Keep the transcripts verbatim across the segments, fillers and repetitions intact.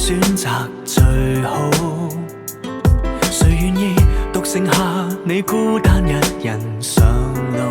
選擇最好。誰願意獨剩下你孤單一人上路？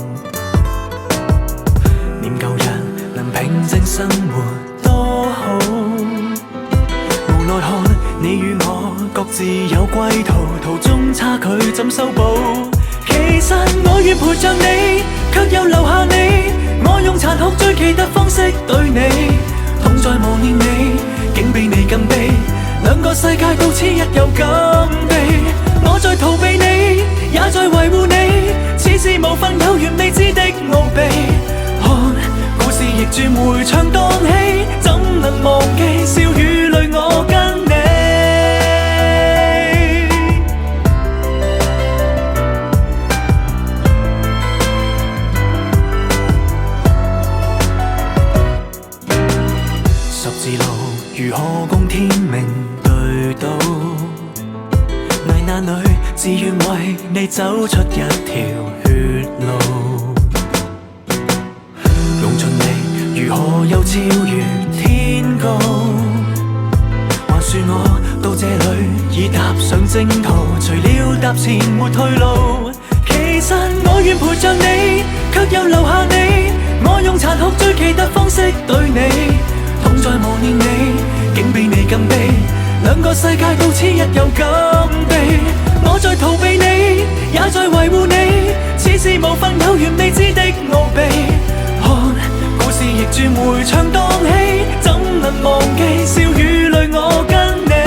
念舊日能平靜生活多好，無奈看你與我各自有歸途，途中差距怎修補？其實我願陪着你，卻又留下你。我用殘酷最奇特方式對你，痛在磨練你，竟比你更悲。兩個世界到此一遊咁地，我在逃避你，也在維護你，似是無份有緣未知的奧秘。看故事逆轉迴腸蕩氣，怎能忘記笑與淚我跟你。十字路如何共天命對賭？危難裏自願為你走出一條血路，用盡力如何又超越天高？還說我到這裏已踏上正途，除了踏前沒退路。其實我願陪着你，卻又留下你。我用殘酷最奇特方式對你，痛在磨練你，竟比你更悲。兩個世界到此一遊咁地，我在逃避你，也在維護你，似是無份有緣未知的奧秘。看故事逆轉迴腸蕩氣，怎能忘記笑與淚我跟你。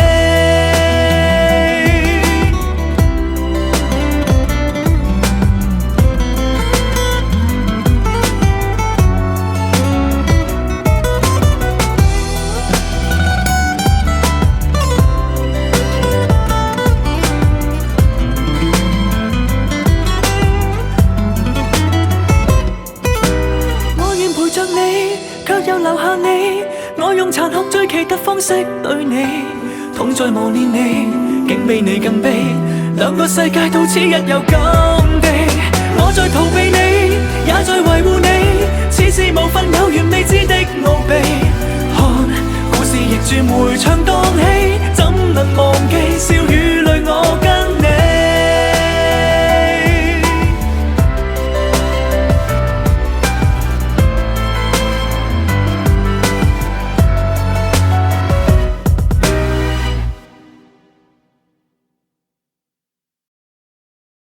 卻又留下你，我用殘酷最奇特方式對你，痛在磨練你，竟比你更悲。兩個世界到此一遊咁地，我在逃避你，也在維護你，似是無份有緣未知的奧秘。看故事逆轉迴腸蕩氣，怎能忘記笑與